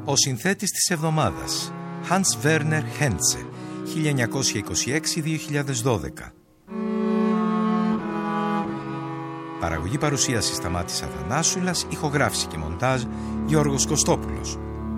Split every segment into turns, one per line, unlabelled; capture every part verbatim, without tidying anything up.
Ο συνθέτης της εβδομάδας, Hans Werner Henze, χίλια εννιακόσια είκοσι έξι με δύο χιλιάδες δώδεκα. Παραγωγή παρουσίαση Σταμάτης Αθανάσουλας, ηχογράφηση και μοντάζ Γιώργος Κωστόπουλος.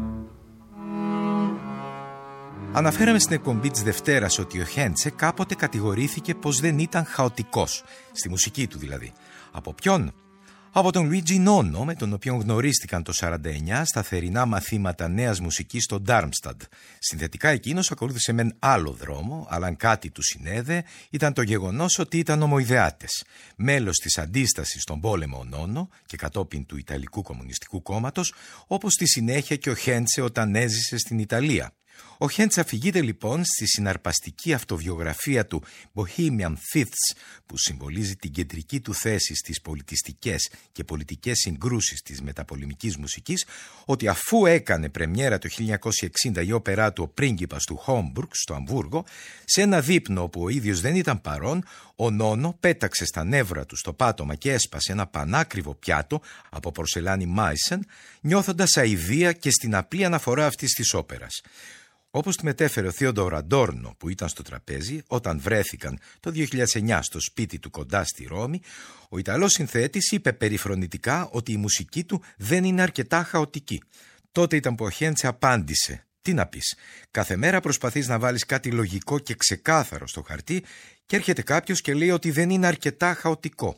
Αναφέραμε στην εκπομπή της Δευτέρας ότι ο Χέντσε κάποτε κατηγορήθηκε πως δεν ήταν χαοτικός, στη μουσική του δηλαδή. Από ποιον? Από τον Λουίτζι Νόνο, με τον οποίο γνωρίστηκαν το χίλια εννιακόσια σαράντα εννιά στα θερινά μαθήματα νέας μουσικής στο Ντάρμσταντ. Συνθετικά εκείνος ακολούθησε μεν άλλο δρόμο, αλλά αν κάτι του συνέδε ήταν το γεγονός ότι ήταν ομοειδεάτες. Μέλος της αντίστασης στον πόλεμο ο Νόνο και κατόπιν του Ιταλικού Κομμουνιστικού Κόμματος, όπως στη συνέχεια και ο Χέντσε όταν έζησε στην Ιταλία. Ο Χέντσε αφηγείται λοιπόν στη συναρπαστική αυτοβιογραφία του Bohemian Fifths, που συμβολίζει την κεντρική του θέση στις πολιτιστικές και πολιτικές συγκρούσεις της μεταπολεμικής μουσικής, ότι αφού έκανε πρεμιέρα το χίλια εννιακόσια εξήντα η όπερά του «Ο πρίγκιπας του Χόμπουργκ» στο Αμβούργο, σε ένα δείπνο όπου ο ίδιος δεν ήταν παρόν, ο Νόνο πέταξε στα νεύρα του στο πάτωμα και έσπασε ένα πανάκριβο πιάτο από πορσελάνη Μάισεν, νιώθοντας αηδία και στην απλή αναφορά αυτής της όπερας. Όπως του μετέφερε ο Θείοντορ Αντόρνο που ήταν στο τραπέζι όταν βρέθηκαν το δύο χιλιάδες εννιά στο σπίτι του κοντά στη Ρώμη, ο Ιταλός συνθέτης είπε περιφρονητικά ότι η μουσική του δεν είναι αρκετά χαοτική. Τότε ήταν που ο Χέντσε απάντησε: «Τι να πεις, κάθε μέρα προσπαθείς να βάλεις κάτι λογικό και ξεκάθαρο στο χαρτί και έρχεται κάποιος και λέει ότι δεν είναι αρκετά χαοτικό».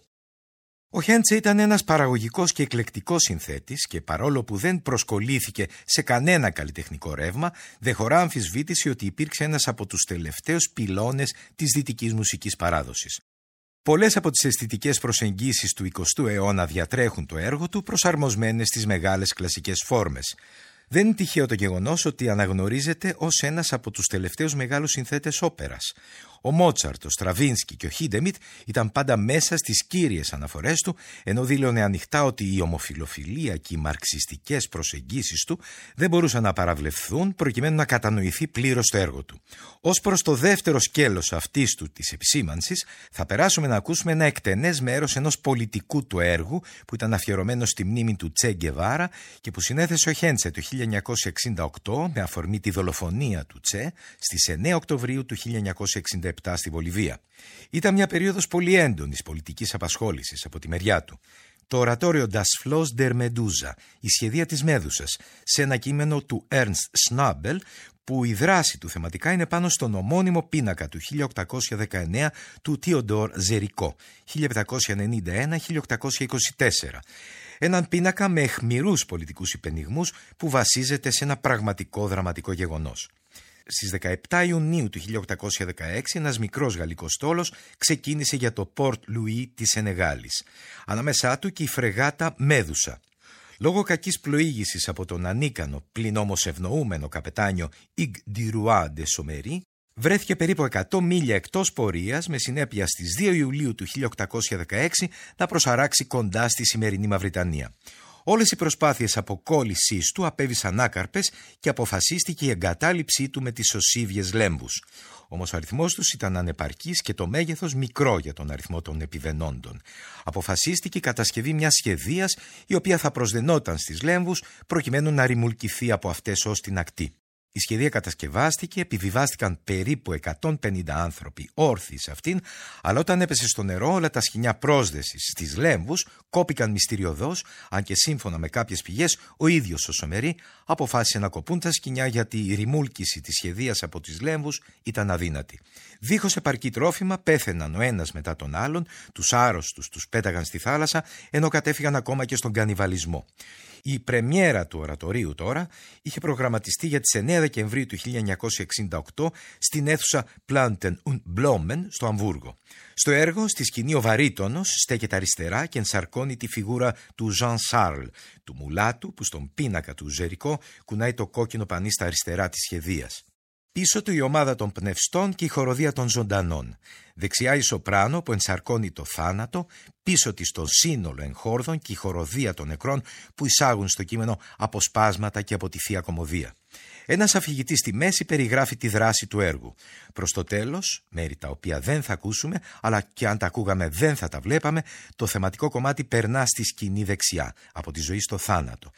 Ο Χέντσε ήταν ένας παραγωγικός και εκλεκτικός συνθέτης και παρόλο που δεν προσκολήθηκε σε κανένα καλλιτεχνικό ρεύμα, δεν χωρά αμφισβήτηση ότι υπήρξε ένας από τους τελευταίους πυλώνες της δυτικής μουσικής παράδοσης. Πολλές από τις αισθητικές προσεγγίσεις του εικοστού αιώνα διατρέχουν το έργο του, προσαρμοσμένες στις μεγάλες κλασικές φόρμες. Δεν είναι τυχαίο το γεγονός ότι αναγνωρίζεται ως ένας από τους τελευταίους μεγάλους συνθέτες όπερας. Ο Μότσαρτ, ο Στραβίνσκι και ο Χίντεμιτ ήταν πάντα μέσα στις κύριες αναφορές του, ενώ δήλωνε ανοιχτά ότι η ομοφιλοφιλία και οι μαρξιστικές προσεγγίσεις του δεν μπορούσαν να παραβλεφθούν προκειμένου να κατανοηθεί πλήρως το έργο του. Ως προς το δεύτερο σκέλος αυτής του της επισήμανσης, θα περάσουμε να ακούσουμε ένα εκτενές μέρος ενός πολιτικού του έργου που ήταν αφιερωμένο στη μνήμη του Τσε Γκεβάρα και που συνέθεσε ο Χέντσε το χίλια εννιακόσια εξήντα οκτώ με αφορμή τη δολοφονία του Τσε στις εννέα Οκτωβρίου του χίλια εννιακόσια εξήντα επτά στη Βολιβία. Ήταν μια περίοδος πολύ έντονης πολιτικής απασχόλησης από τη μεριά του. Το ορατόριο Das Floß der Medusa, η σχεδία της Μέδουσας, σε ένα κείμενο του Ernst Schnabel, που η δράση του θεματικά είναι πάνω στον ομώνυμο πίνακα του χίλια οκτακόσια δεκαεννέα του Theodor Zeriko, χίλια επτακόσια ενενήντα ένα με χίλια οκτακόσια είκοσι τέσσερα. Έναν πίνακα με αιχμηρούς πολιτικούς υπενιγμούς που βασίζεται σε ένα πραγματικό δραματικό γεγονός. Στις δεκαεπτά Ιουνίου του χίλια οκτακόσια δεκαέξι ένας μικρός γαλλικός στόλος ξεκίνησε για το Port Louis της Σενεγάλης. Ανάμεσά του και η φρεγάτα Μέδουσα. Λόγω κακής πλοήγησης από τον ανίκανο πλην όμως ευνοούμενο καπετάνιο Hugues du Roi de Sommery, βρέθηκε περίπου εκατό μίλια εκτός πορείας, με συνέπεια στις δύο Ιουλίου του χίλια οκτακόσια δεκαέξι να προσαράξει κοντά στη σημερινή Μαυριτανία. Όλες οι προσπάθειες αποκόλλησής του απέβησαν άκαρπες και αποφασίστηκε η εγκατάλειψή του με τις σωσίβιες λέμβους. Όμως ο αριθμός τους ήταν ανεπαρκής και το μέγεθος μικρό για τον αριθμό των επιβενόντων. Αποφασίστηκε η κατασκευή μιας σχεδίας η οποία θα προσδενόταν στις λέμβους προκειμένου να ρημουλκηθεί από αυτές ως την ακτή. Η σχεδία κατασκευάστηκε, επιβιβάστηκαν περίπου εκατόν πενήντα άνθρωποι όρθιοι σε αυτήν, αλλά όταν έπεσε στο νερό όλα τα σκοινιά πρόσδεσης στις λέμβους κόπηκαν μυστηριωδώς, αν και σύμφωνα με κάποιες πηγές ο ίδιος ο Σομερί αποφάσισε να κοπούν τα σκοινιά γιατί η ρημούλκηση της σχεδίας από τις λέμβους ήταν αδύνατη. Δίχως επαρκή τρόφιμα πέθαιναν ο ένας μετά τον άλλον, τους άρρωστους τους πέταγαν στη θάλασσα, ενώ κατέφυγαν ακόμα και στον κανιβαλισμό. Η πρεμιέρα του ορατορίου τώρα είχε προγραμματιστεί για τις εννέα Δεκεμβρίου του χίλια εννιακόσια εξήντα οκτώ στην αίθουσα Planten und Blumen στο Αμβούργο. Στο έργο, στη σκηνή ο βαρύτονος στέκεται αριστερά και ενσαρκώνει τη φιγούρα του Jean Charles, του μουλάτου που στον πίνακα του Ζερικό κουνάει το κόκκινο πανί στα αριστερά της σχεδίας. Πίσω του η ομάδα των πνευστών και η χοροδία των ζωντανών. Δεξιά η σοπράνο που ενσαρκώνει το θάνατο, πίσω της το σύνολο εγχόρδων και η χοροδία των νεκρών που εισάγουν στο κείμενο αποσπάσματα και από τη Θεία Κωμωδία. Ένας αφηγητής στη μέση περιγράφει τη δράση του έργου. Προς το τέλος, μέρη τα οποία δεν θα ακούσουμε, αλλά και αν τα ακούγαμε δεν θα τα βλέπαμε, το θεματικό κομμάτι περνά στη σκηνή δεξιά, από τη ζωή στο θάνατο.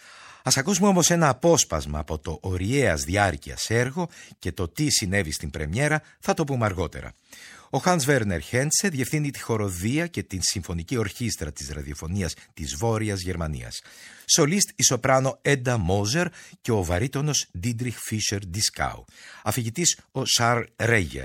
Ας ακούσουμε όμως ένα απόσπασμα από το οριαίας διάρκειας έργο και το τι συνέβη στην πρεμιέρα θα το πούμε αργότερα. Ο Hans Werner Henze διευθύνει τη χοροδία και την συμφωνική ορχήστρα της ραδιοφωνίας της Βόρειας Γερμανίας. Σολίστ η σοπράνο Edda Moser και ο βαρύτονος Dietrich Fischer-Dieskau. Αφηγητής ο Charles Reger.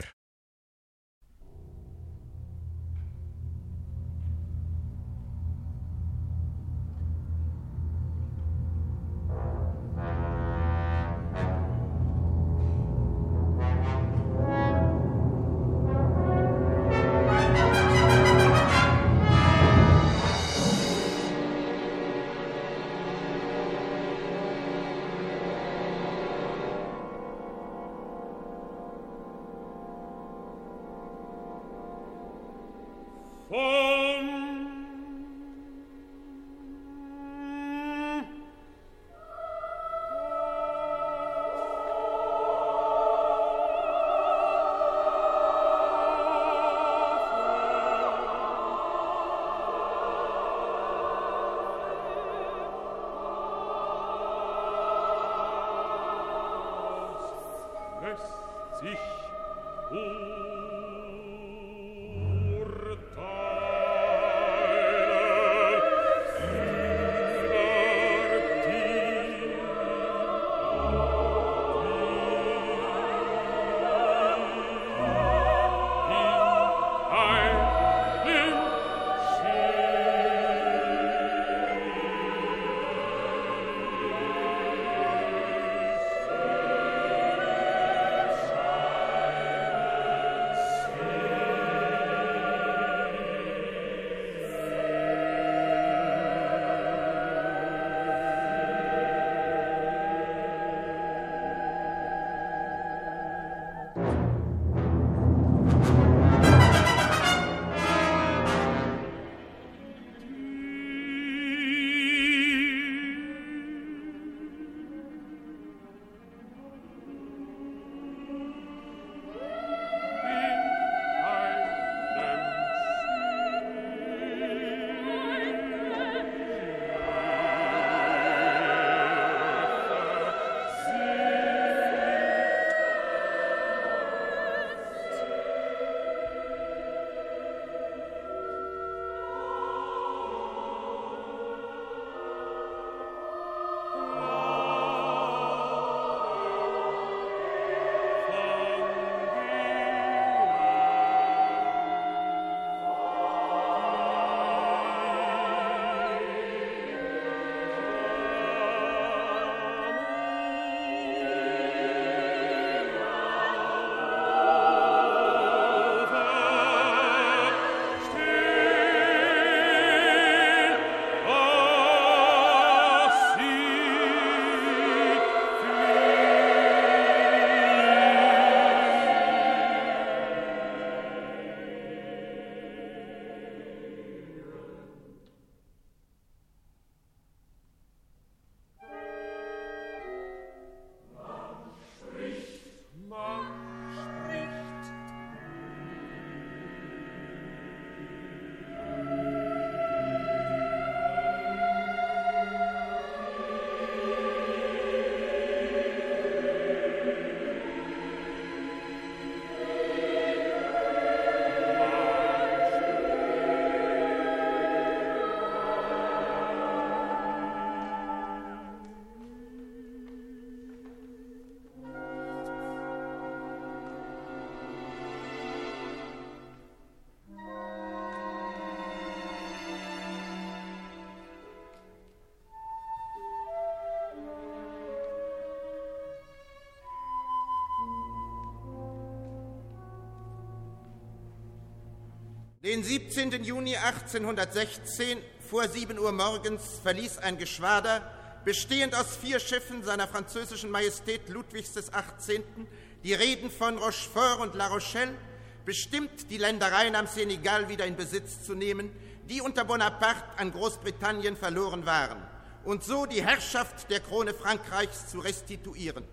Den siebzehnten Juni achtzehnhundertsechzehn vor sieben Uhr morgens verließ ein Geschwader, bestehend aus vier Schiffen seiner französischen Majestät Ludwigs des Achtzehnten, die Reeden von Rochefort und La Rochelle, bestimmt, die Ländereien am Senegal wieder in Besitz zu nehmen, die unter Bonaparte an Großbritannien verloren waren, und so die Herrschaft der Krone Frankreichs zu restituieren.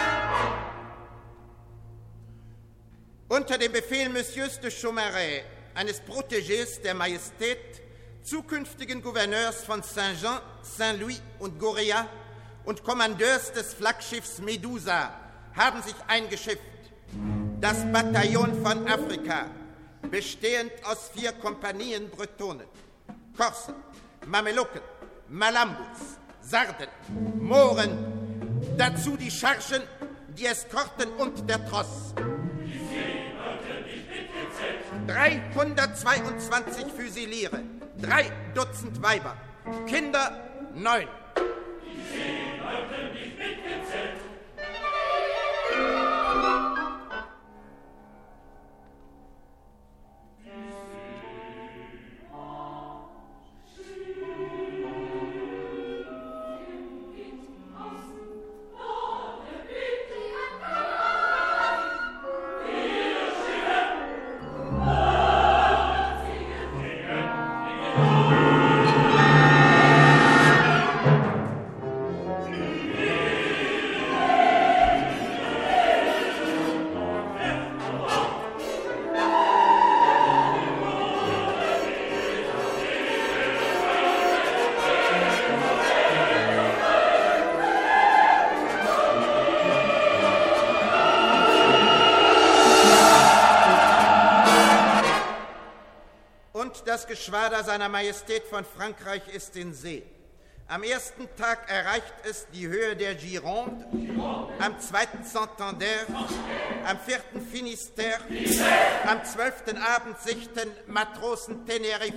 Unter dem Befehl Messieurs de Chaumaret eines Protégés der Majestät, zukünftigen Gouverneurs von Saint-Jean, Saint-Louis und Gorea und Kommandeurs des Flaggschiffs Medusa haben sich eingeschifft. Das Bataillon von Afrika, bestehend aus vier Kompanien Bretonen, Korsen, Mamelucken, Malambus, Sarden, Mohren, dazu die Chargen, die Eskorten und der Tross. dreihundertzweiundzwanzig Füsiliere, drei Dutzend Weiber, Kinder neun. Das Geschwader seiner Majestät von Frankreich ist in See. Am ersten Tag erreicht es die Höhe der Gironde, am zweiten Santander, am vierten Finisterre, am zwölften Abend sichten Matrosen Teneriffe.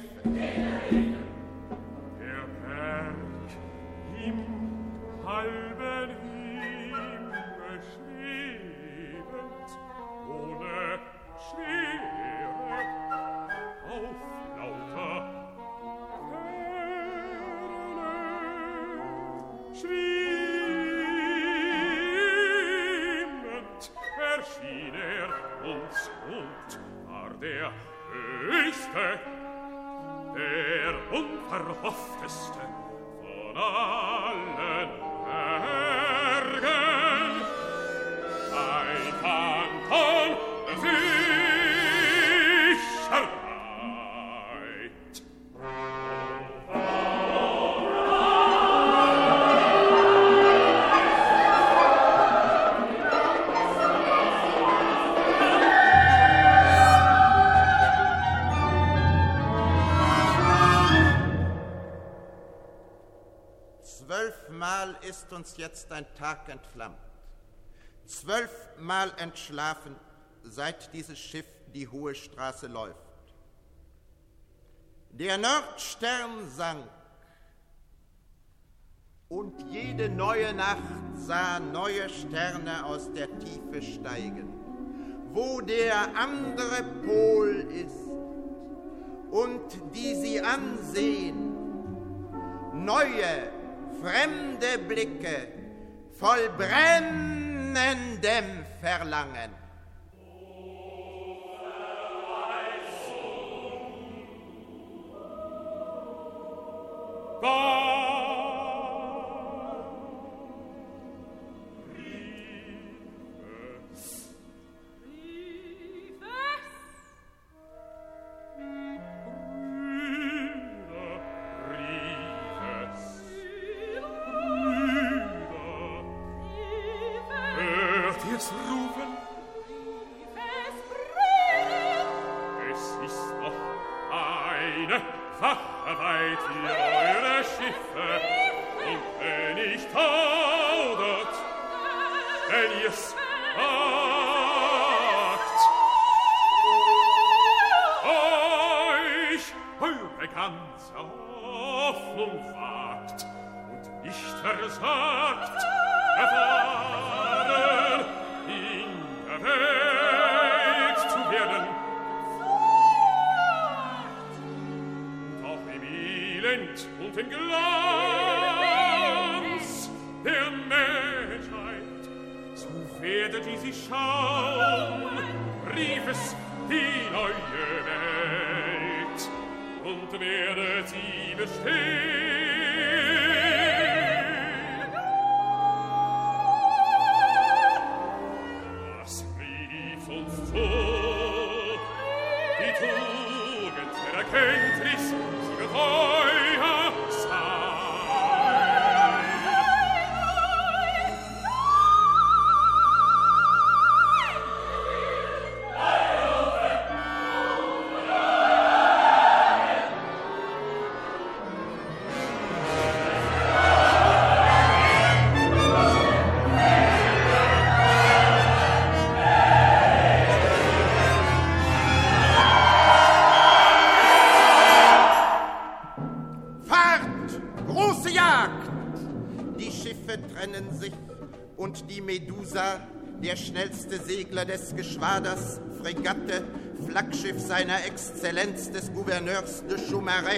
Der Berg im halben Himmel schwebend, ohne Schwere, auf schwimmend erschien er uns und war der höchste, der unverhoffteste von allen Bergen. Ein Kanton Fischerheit.
Zwölfmal ist uns jetzt ein Tag entflammt, zwölfmal entschlafen, seit dieses Schiff die hohe Straße läuft. Der Nordstern sank, und jede neue Nacht sah neue Sterne aus der Tiefe steigen, wo der andere Pol ist, und die sie ansehen, neue, fremde Blicke voll brennendem Verlangen.
Die Ventris, sieget euer Sein.
Und die Medusa, der schnellste Segler des Geschwaders, Fregatte, Flaggschiff seiner Exzellenz des Gouverneurs de Chaumaret.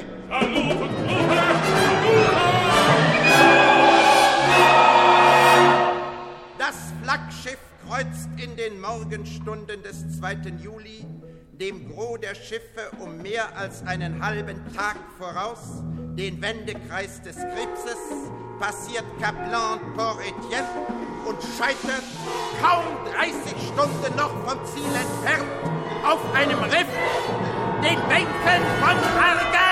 Das Flaggschiff kreuzt in den Morgenstunden des zweiten Juli, dem Gros der Schiffe um mehr als einen halben Tag voraus, den Wendekreis des Krebses, passiert Kaplan Port Etienne und scheitert kaum dreißig Stunden noch vom Ziel entfernt auf einem Riff, den Bänken von Arga.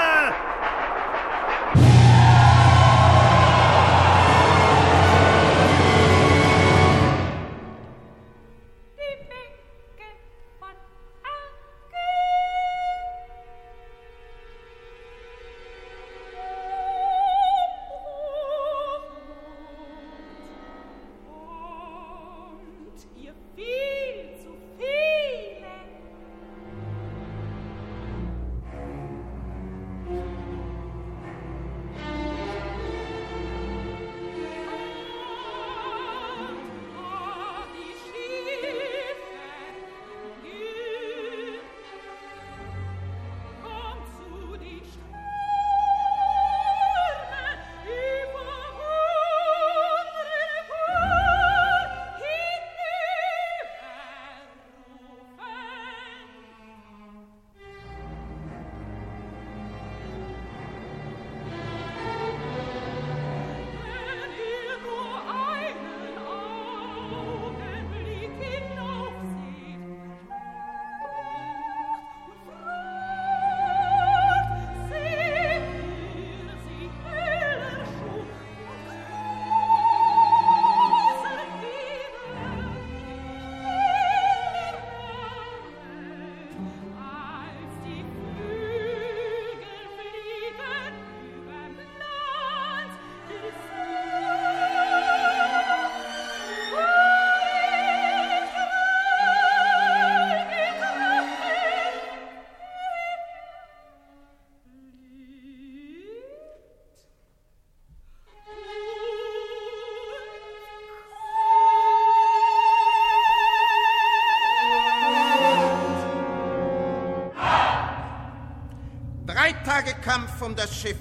Kampf um das Schiff.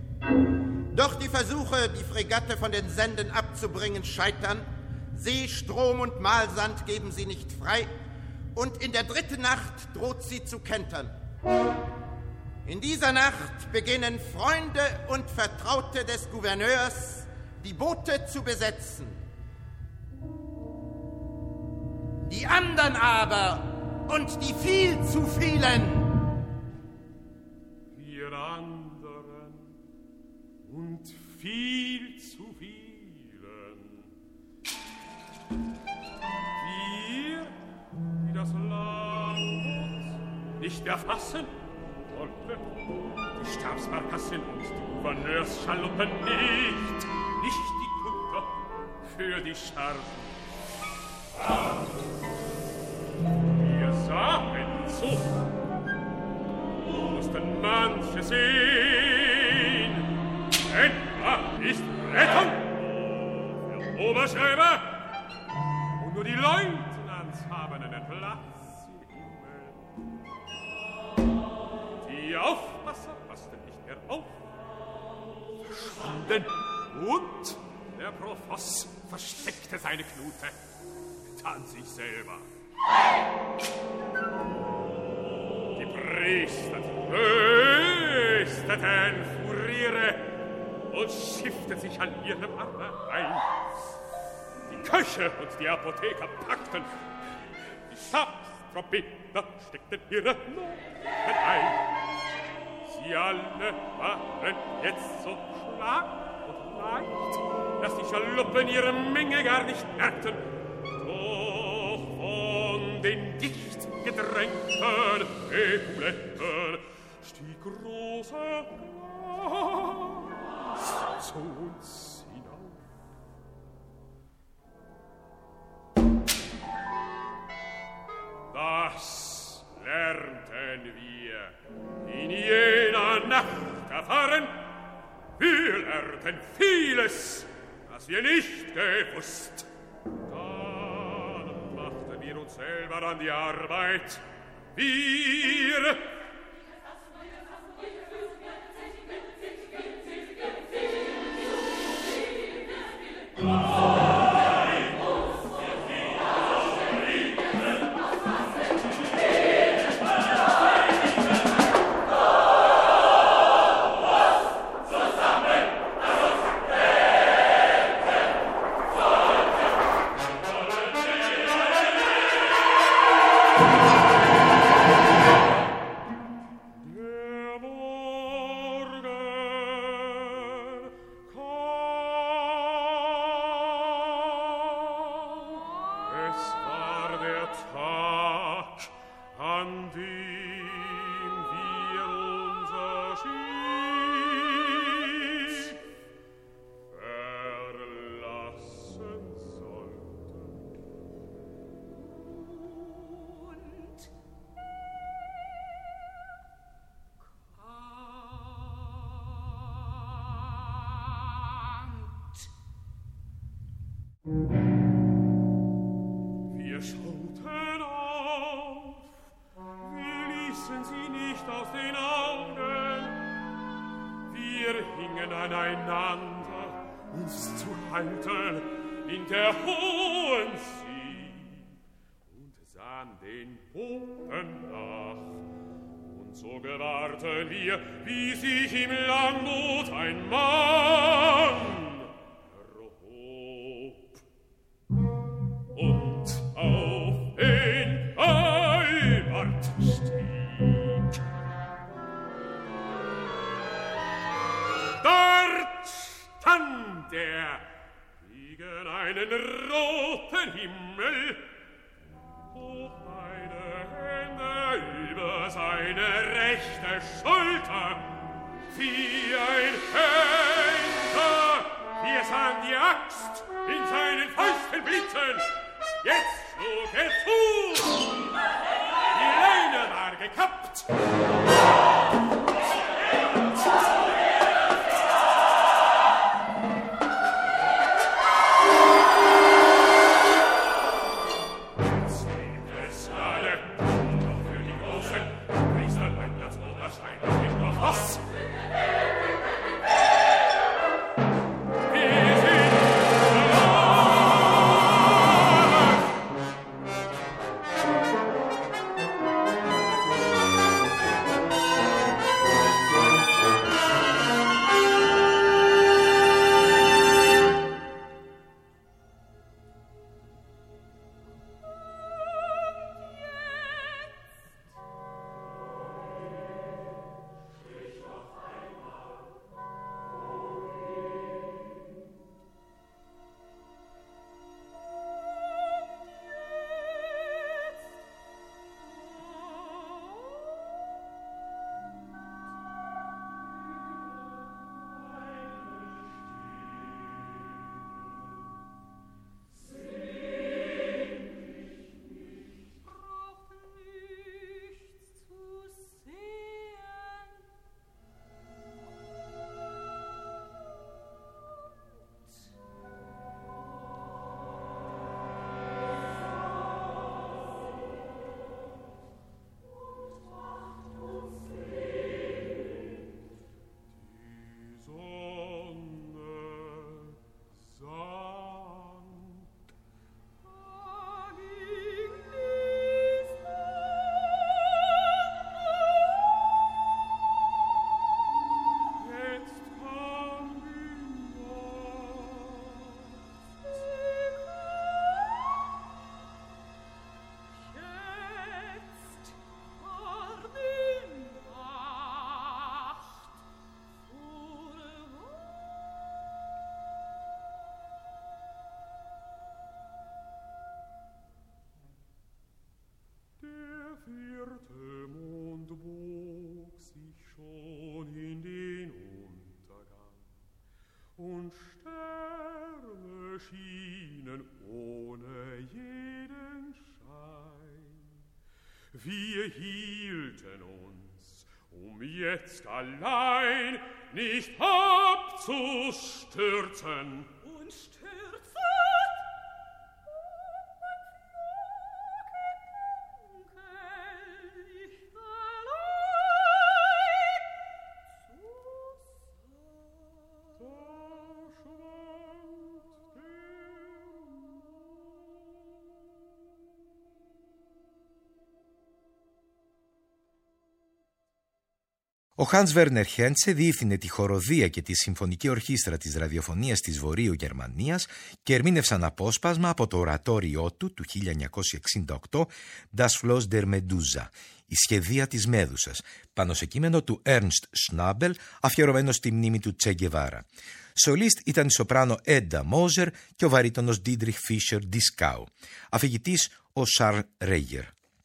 Doch die Versuche, die Fregatte von den Senden abzubringen, scheitern. See, Strom und Mahlsand geben sie nicht frei. Und in der dritten Nacht droht sie zu kentern. In dieser Nacht beginnen Freunde und Vertraute des Gouverneurs, die Boote zu besetzen. Die anderen aber und die viel zu vielen
und viel zu vielen. Wir, die das Land nicht erfassen wollten, die Stabsbarkassen und die Gouverneursschaluppen nicht, nicht die Kutter für die Chargen. Wir sahen zu, mussten manche sehen, denn da ist Rettung für Oberschreiber und nur die Leutnants haben einen Platz im Himmel. Die Aufpasser passten nicht mehr auf, verschwanden und der Profoss versteckte seine Knute, dann sich selber. Die Priester, die rösteten Furiere und schifften sich an ihrem Arme ein. Die Köche und die Apotheker packten, die Stabstrompeter steckten ihre Noten ein. Sie alle waren jetzt so schlag und leicht, dass die Schaluppen ihre Menge gar nicht merkten. Doch von den dicht gedrängten Epauletten stieg große Glanz zu uns hinauf. Das lernten wir in jener Nacht erfahren. Wir lernten vieles, das wir nicht gewusst. Dann machten wir uns selber an die Arbeit. Wir Wir schauten auf, wir ließen sie nicht aus den Augen. Wir hingen aneinander, uns zu halten in der hohen See und sahen den Boden nach. Und so gewahrten wir, wie sich im Langboot ein Mann auf den Albert stieg. Dort stand er gegen einen roten Himmel, hoch beide Hände über seine rechte Schulter, wie ein Henker. Wir sahen die Axt in seinen Fäusten blitzen. Jetzt schlug er zu. Die Leine war gekappt. Sehen es alle, doch für die Großen Priesterlein das Wort erscheint nicht noch was. Mond bog sich schon in den Untergang und Sterne schienen ohne jeden Schein. Wir hielten uns, um jetzt allein nicht abzustürzen.
Und stürzen?
Ο Hans Werner Henze διεύθυνε τη χοροδία και τη συμφωνική ορχήστρα της ραδιοφωνίας της Βορείου Γερμανίας και ερμήνευσαν απόσπασμα από το ορατόριό του του χίλια εννιακόσια εξήντα οκτώ «Das Floß der Medusa», η σχεδία της Μέδουσας, πάνω σε κείμενο του Ernst Schnabel, αφιερωμένο στη μνήμη του Τσε Γκεβάρα. Σολίστ ήταν η σοπράνο Έντα Μόζερ και ο βαρύτονος Dietrich Fischer Dieskau. Αφηγητής ο Charles Reger.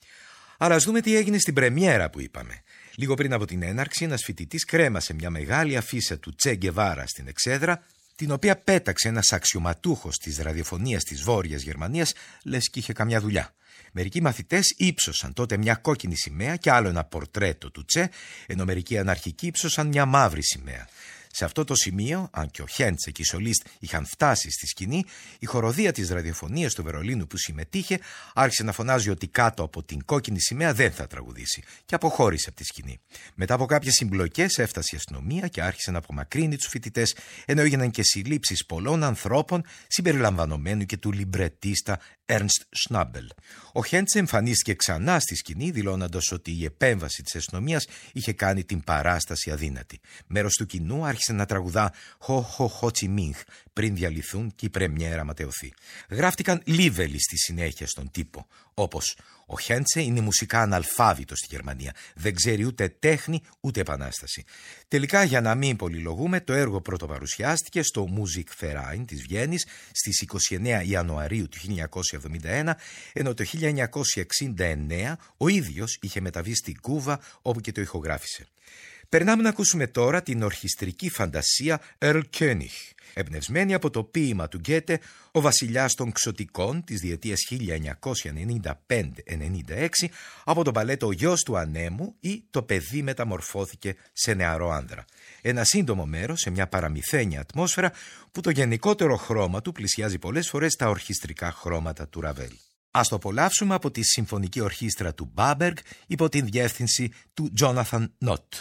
Αλλά ας δούμε τι έγινε στην πρεμιέρα που είπαμε. Λίγο πριν από την έναρξη, ένας φοιτητής κρέμασε μια μεγάλη αφίσα του Τσε Γκεβάρα στην εξέδρα, την οποία πέταξε ένας αξιωματούχος της ραδιοφωνίας της Βόρειας Γερμανίας, λες και είχε καμιά δουλειά. Μερικοί μαθητές ύψωσαν τότε μια κόκκινη σημαία και άλλο ένα πορτρέτο του Τσε, ενώ μερικοί αναρχικοί ύψωσαν μια μαύρη σημαία. Σε αυτό το σημείο, αν και ο Χέντσε και οι Σολίστ είχαν φτάσει στη σκηνή, η χοροδία της ραδιοφωνίας του Βερολίνου που συμμετείχε άρχισε να φωνάζει ότι κάτω από την κόκκινη σημαία δεν θα τραγουδήσει και αποχώρησε από τη σκηνή. Μετά από κάποιες συμπλοκές έφτασε η αστυνομία και άρχισε να απομακρύνει τους φοιτητές, ενώ έγιναν και συλλήψεις πολλών ανθρώπων, συμπεριλαμβανομένου και του λιμπρετίστα Ernst Schnabel. Ο Χέντσε εμφανίστηκε ξανά στη σκηνή, δηλώνοντας ότι η επέμβαση της αστυνομίας είχε κάνει την παράσταση αδύνατη. Μέρος του κοινού άρχισε να τραγουδά «Χο χο χο Τσιμίνχ» πριν διαλυθούν και η πρεμιέρα ματαιωθεί. Γράφτηκαν λίβελοι στη συνέχεια στον τύπο, όπως «Ο Χέντσε είναι μουσικά αναλφάβητος στη Γερμανία, δεν ξέρει ούτε τέχνη ούτε επανάσταση». Τελικά, για να μην πολυλογούμε, το έργο πρωτοπαρουσιάστηκε στο Musikverein της Βιέννης στις είκοσι εννέα Ιανουαρίου του χίλια εννιακόσια εβδομήντα ένα, ενώ το χίλια εννιακόσια εξήντα εννέα ο ίδιος είχε μεταβεί στην Κούβα, όπου και το ηχογράφησε. Περνάμε να ακούσουμε τώρα την ορχιστρική φαντασία Erlkönig, εμπνευσμένη από το ποίημα του Γκέτε «Ο βασιλιάς των Ξωτικών» της διετίας χίλια εννιακόσια ενενήντα πέντε ενενήντα έξι, από το μπαλέτο «Ο γιος του ανέμου» ή «Το παιδί μεταμορφώθηκε σε νεαρό άνδρα». Ένα σύντομο μέρος σε μια παραμυθένια ατμόσφαιρα που το γενικότερο χρώμα του πλησιάζει πολλές φορές τα ορχιστρικά χρώματα του Ραβέλ. Ας το απολαύσουμε από τη Συμφωνική Ορχήστρα του Μπάμπεργκ υπό την διεύθυνση του Jonathan Nott.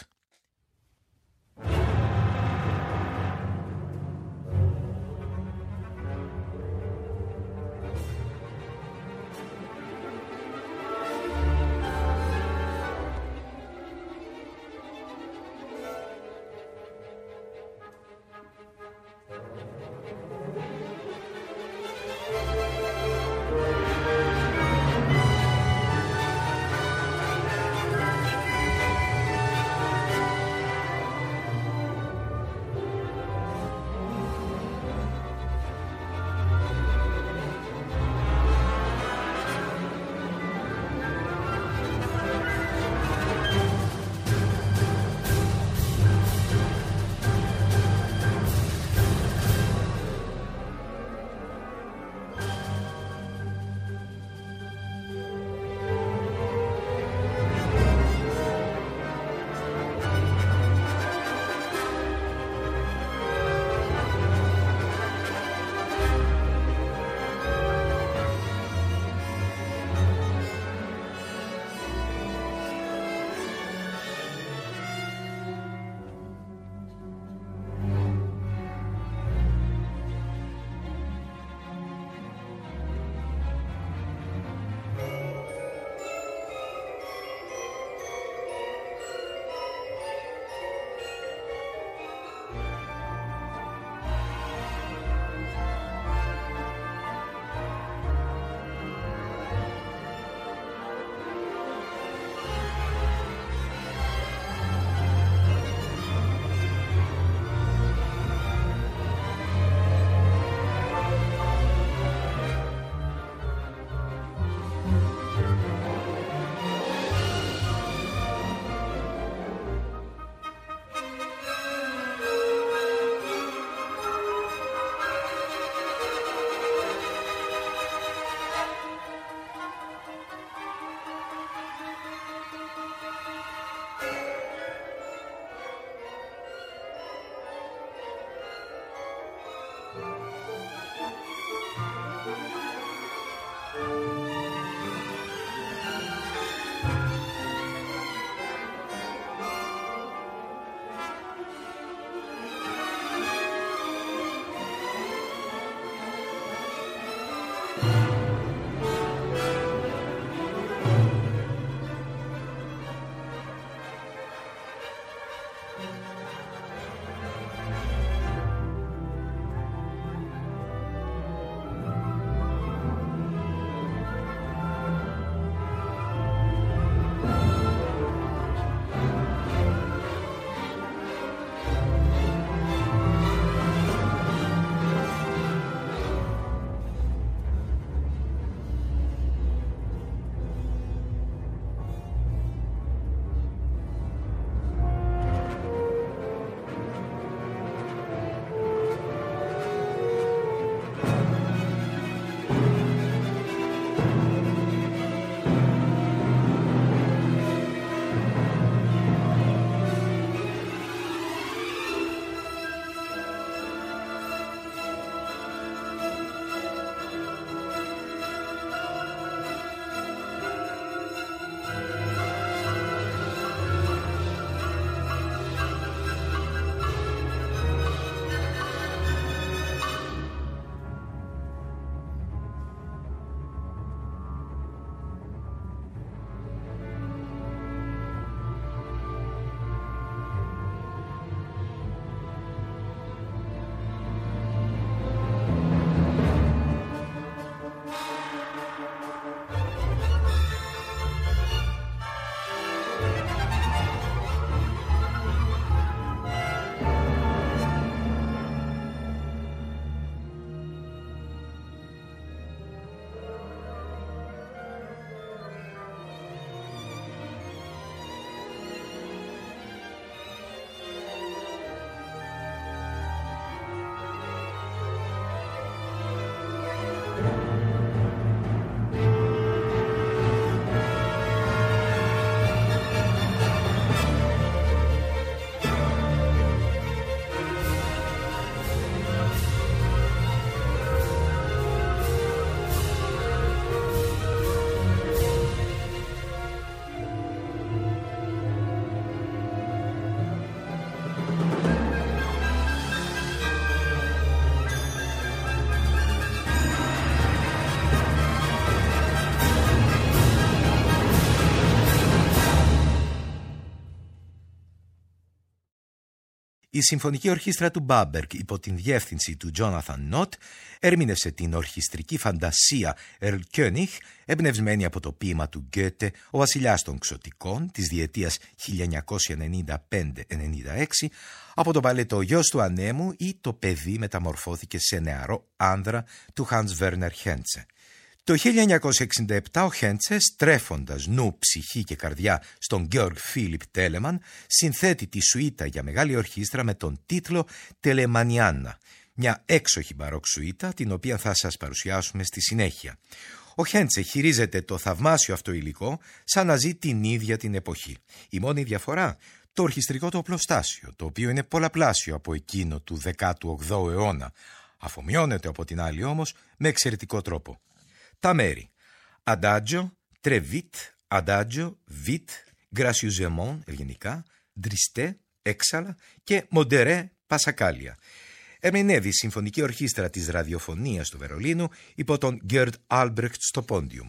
Η Συμφωνική Ορχήστρα του Μπάμπεργκ υπό την διεύθυνση του Τζόναθαν Νότ ερμήνευσε την ορχιστρική φαντασία Ερλκιόνιχ, εμπνευσμένη από το ποίημα του Γκέτε «Ο βασιλιάς των Ξωτικών» της διετίας χίλια εννιακόσια ενενήντα πέντε ενενήντα έξι, από το μπαλέτο «Ο γιος του ανέμου» ή «Το παιδί μεταμορφώθηκε σε νεαρό άνδρα» του Hans Werner Henze. Το χίλια εννιακόσια εξήντα επτά ο Χέντσε, στρέφοντας νου, ψυχή και καρδιά στον Georg Philipp Telemann, συνθέτει τη σουίτα για μεγάλη ορχήστρα με τον τίτλο «Τελεμανιάννα», μια έξοχη μπαρόκ σουίτα, την οποία θα σας παρουσιάσουμε στη συνέχεια. Ο Χέντσε χειρίζεται το θαυμάσιο αυτό υλικό σαν να ζει την ίδια την εποχή. Η μόνη διαφορά, το ορχιστρικό του οπλοστάσιο, το οποίο είναι πολλαπλάσιο από εκείνο του δέκατου όγδοου αιώνα, αφομοιώνεται από την άλλη όμως με εξαιρετικό τρόπο. Τα μέρη: Adagio, Tre vite, Adagio, vite, Gracieusement, ευγενικά, Dristé, έξαλα και Modéré, πασακάλια. Ερμηνεύει η Συμφωνική Ορχήστρα της Ραδιοφωνίας του Βερολίνου υπό τον Gerd Albrecht στο πόντιουμ.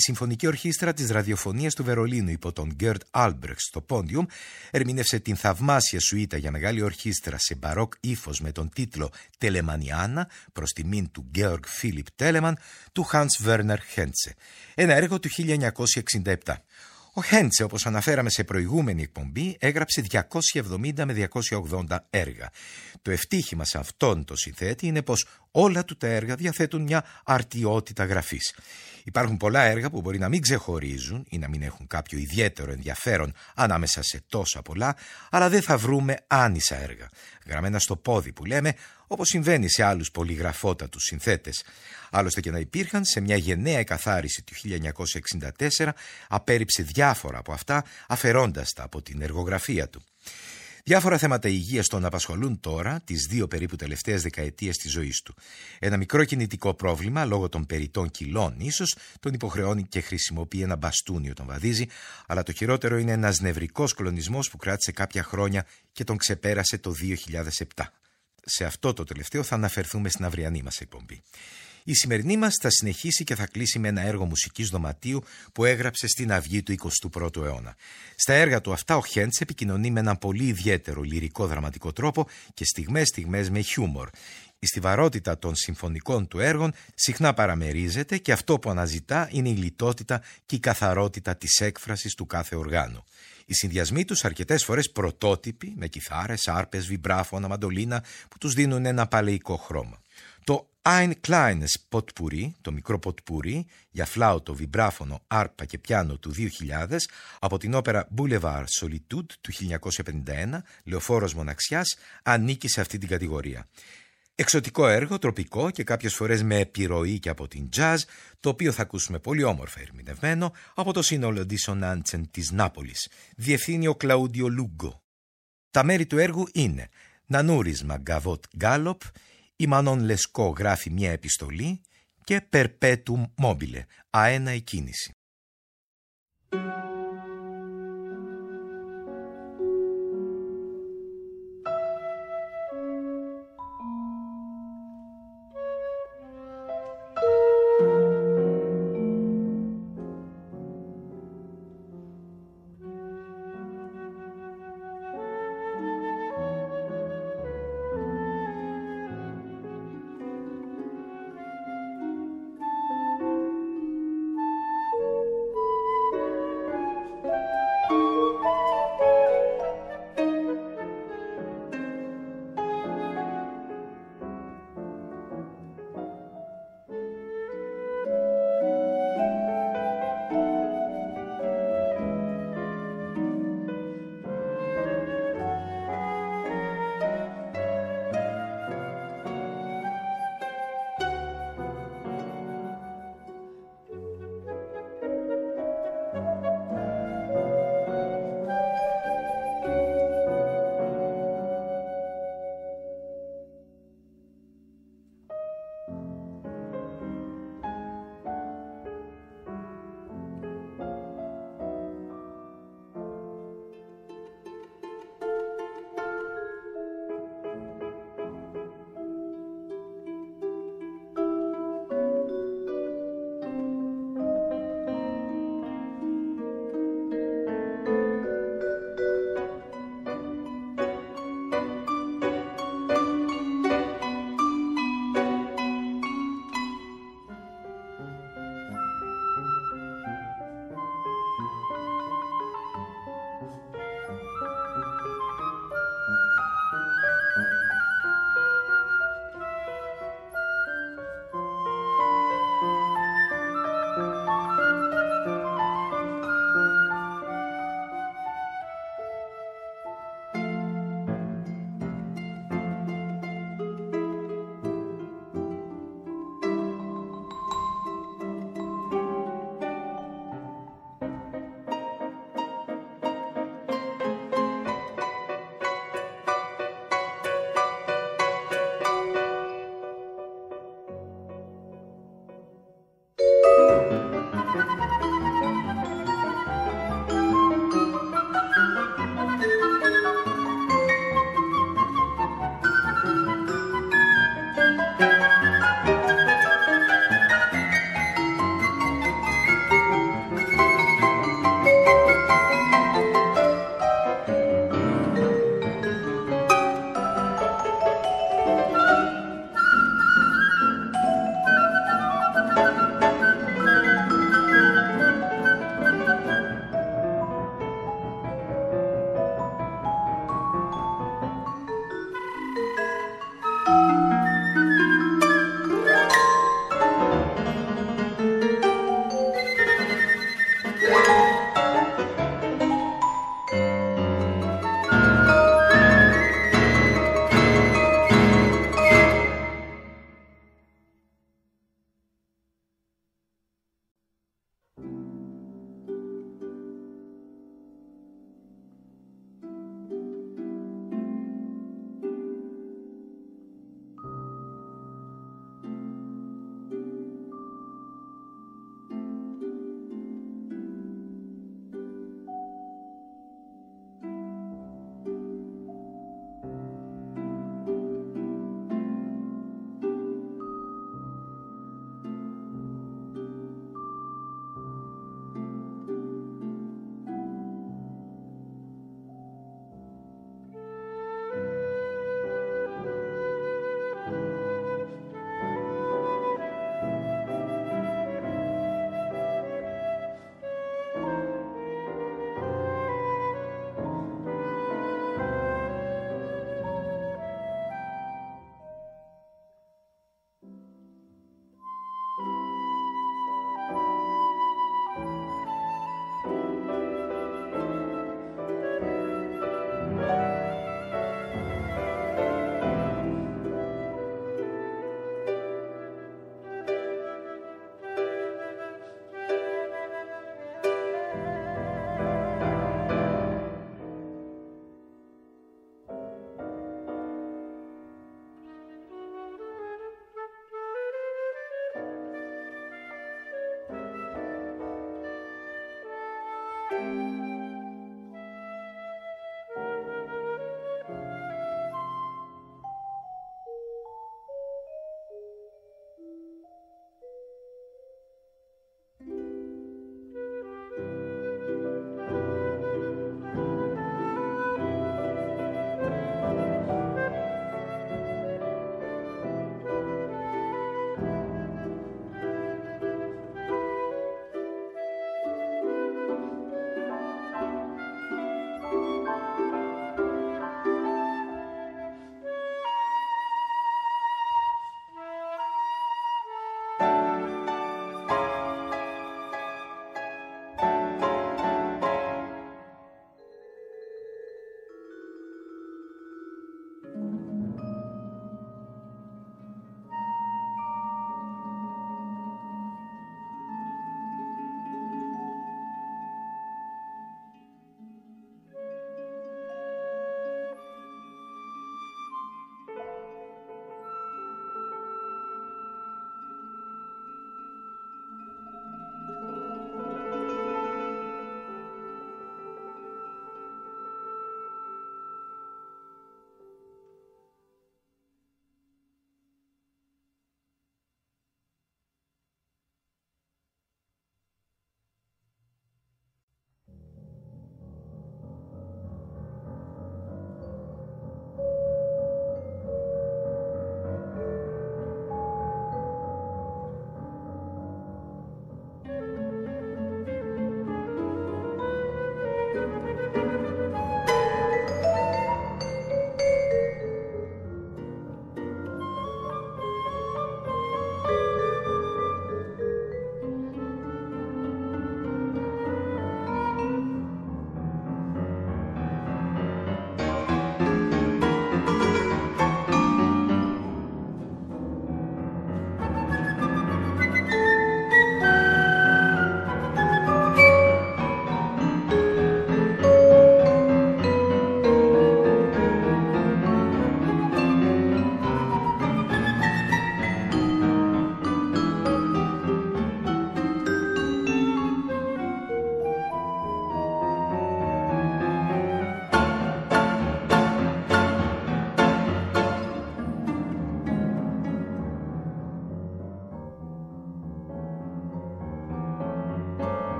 Συμφωνική Ορχήστρα της Ραδιοφωνίας του Βερολίνου υπό τον Γκέρτ Άλμπρεχτ στο Πόντιουμ ερμήνευσε την θαυμάσια σουίτα για μεγάλη ορχήστρα σε μπαρόκ ύφος με τον τίτλο «Τελεμανιάνα» προς τιμήν του Γκέοργ Φίλιπ Τέλεμαν του Hans Werner Henze, ένα έργο του χίλια εννιακόσια εξήντα επτά. Ο Χέντσε, όπως αναφέραμε σε προηγούμενη εκπομπή, έγραψε διακόσια εβδομήντα με διακόσια ογδόντα έργα. Το ευτύχημα σε αυτόν το συνθέτη είναι πως όλα του τα έργα διαθέτουν μια αρτιότητα γραφής. Υπάρχουν πολλά έργα που μπορεί να μην ξεχωρίζουν ή να μην έχουν κάποιο ιδιαίτερο ενδιαφέρον ανάμεσα σε τόσα πολλά, αλλά δεν θα βρούμε άνισα έργα, γραμμένα στο πόδι που λέμε, όπως συμβαίνει σε άλλους πολυγραφότατους συνθέτες. Άλλωστε και να υπήρχαν, σε μια γενναία εκαθάριση του χίλια εννιακόσια εξήντα τέσσερα απέρριψε διάφορα από αυτά, αφαιρώντας τα από την εργογραφία του. Διάφορα θέματα υγείας τον απασχολούν τώρα, τις δύο περίπου τελευταίες δεκαετίες της ζωής του. Ένα μικρό κινητικό πρόβλημα, λόγω των περιττών κιλών ίσως, τον υποχρεώνει και χρησιμοποιεί ένα μπαστούνι όταν βαδίζει, αλλά το χειρότερο είναι ένας νευρικός κλονισμός που κράτησε κάποια χρόνια και τον ξεπέρασε το δύο χιλιάδες επτά. Σε αυτό το τελευταίο θα αναφερθούμε στην αυριανή μας εκπομπή. Η σημερινή μας θα συνεχίσει και θα κλείσει με ένα έργο μουσικής δωματίου που έγραψε στην αυγή του εικοστού πρώτου αιώνα. Στα έργα του αυτά ο Χέντσε επικοινωνεί με έναν πολύ ιδιαίτερο λυρικό δραματικό τρόπο και στιγμές-στιγμές με χιούμορ. Η στιβαρότητα των συμφωνικών του έργων συχνά παραμερίζεται και αυτό που αναζητά είναι η λιτότητα και η καθαρότητα της έκφρασης του κάθε οργάνου. Οι συνδυασμοί τους αρκετές φορές πρωτότυποι, με κιθάρες, άρπες, βιμπράφωνα, μαντολίνα που τους δίνουν ένα παλαιικό χρώμα. Το Ein kleines Potpourri, το μικρό ποτπούρι, για φλάουτο, βιμπράφωνο, άρπα και πιάνο του δύο χιλιάδες, από την όπερα Boulevard Solitude του χίλια εννιακόσια πενήντα ένα, Λεωφόρος Μοναξιάς, ανήκει σε αυτή την κατηγορία. Εξωτικό έργο, τροπικό και κάποιες φορές με επιρροή και από την jazz, το οποίο θα ακούσουμε πολύ όμορφα ερμηνευμένο από το σύνολο Dissonanzen της Νάπολης. Διευθύνει ο Κλαούντιο Λούγκο. Τα μέρη του έργου είναι Νανούρισμα Γκαβότ Γκάλοπ, η Μανών Λεσκό γράφει μια επιστολή και Perpetuum mobile, αένα η κίνηση.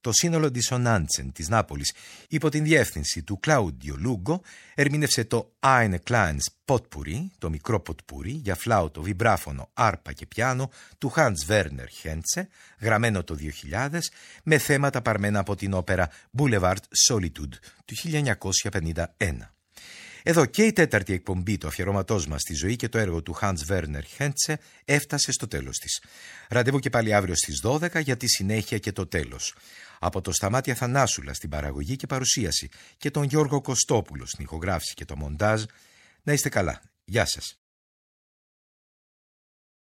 το σύνολο Dissonanzen της Νάπολης υπό την διεύθυνση του Κλάουντιο Λούγκο ερμήνευσε το Eine kleines Potpourri, το μικρό ποτπούρι για φλάουτο, βιμπράφωνο, άρπα και πιάνο του Hans Werner Henze, γραμμένο το δύο χιλιάδες, με θέματα παρμένα από την όπερα Boulevard Solitude του χίλια εννιακόσια πενήντα ένα. Εδώ και η τέταρτη εκπομπή του αφιερώματός μας στη ζωή και το έργο του Hans Werner Henze έφτασε στο τέλος της. Ραντεβού και πάλι αύριο στις δώδεκα για τη συνέχεια και το τέλος. Από το Σταμάτη Αθανάσουλα στην παραγωγή και παρουσίαση και τον Γιώργο Κωστόπουλο στην ηχογράφηση και το μοντάζ, να είστε καλά. Γεια σας.